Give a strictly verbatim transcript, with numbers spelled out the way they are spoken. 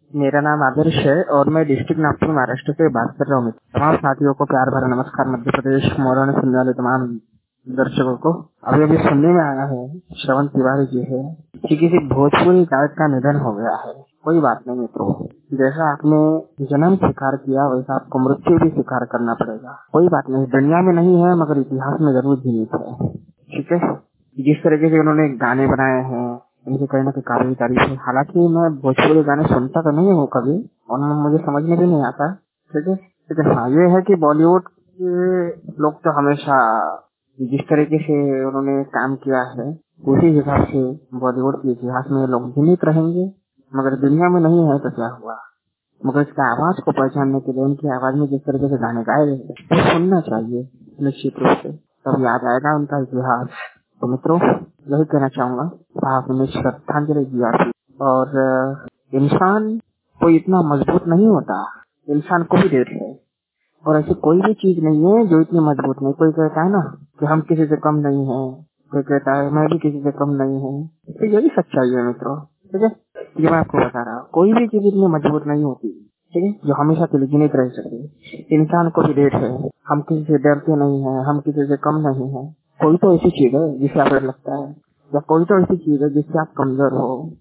मेरा नाम आदर्श है और मैं डिस्ट्रिक्ट नागपुर महाराष्ट्र से बात कर रहा हूँ। तमाम साथियों को प्यार भरा नमस्कार। मध्य प्रदेश मोरने सुनने वाले तमाम दर्शकों को अभी अभी सुनने में आया है श्रवण तिवारी जी है कि किसी भोजपुरी गायक का निधन हो गया है। कोई बात नहीं मित्रों, जैसा आपने जन्म स्वीकार किया वैसा आपको मृत्यु भी स्वीकार करना पड़ेगा। कोई बात नहीं, दुनिया में नहीं है मगर इतिहास में जरूर जीवित है। ठीक है, जिस तरीके से उन्होंने गाने बनाए हैं उनकी कहीं ना कहीं काफी तारीफ है। हालांकि मैं भोजपुरी गाने सुनता तो नहीं हूँ कभी और मुझे समझ में भी नहीं आता। ठीक है, लेकिन हाँ ये है कि बॉलीवुड के लोग तो हमेशा जिस तरीके से उन्होंने काम किया है उसी हिसाब से बॉलीवुड के इतिहास में लोग जीवित रहेंगे। मगर दुनिया में नहीं है तो क्या हुआ, मगर इसकी आवाज को पहचानने के लिए उनकी आवाज में जिस तरीके से गाने गाए गए वो सुनना चाहिए निश्चित रूप से, तब याद आएगा उनका इतिहास। तो मित्रों यही कहना चाहूंगा, आपने श्रद्धांजलि दिया थी। और इंसान कोई इतना मजबूत नहीं होता, इंसान को भी देर है और ऐसी कोई भी चीज नहीं है जो इतनी मजबूत नहीं। कोई कहता है ना कि हम किसी से कम नहीं है, कोई कहता है मैं भी किसी से कम नहीं हूँ, तो यही सच्चाई है मित्रों। ठीक है, ये मैं आपको बता रहा हूँ, कोई भी चीज इतनी मजबूत नहीं होती, ठीक है, जो हमेशा के लिए जीवित रह सके। इंसान को भी देर है, हम किसी से डरते नहीं है, हम किसी से कम नहीं है। कोई तो ऐसी चीज है जिससे आपको लगता है, या कोई तो ऐसी चीज है जिससे आप कमजोर हो,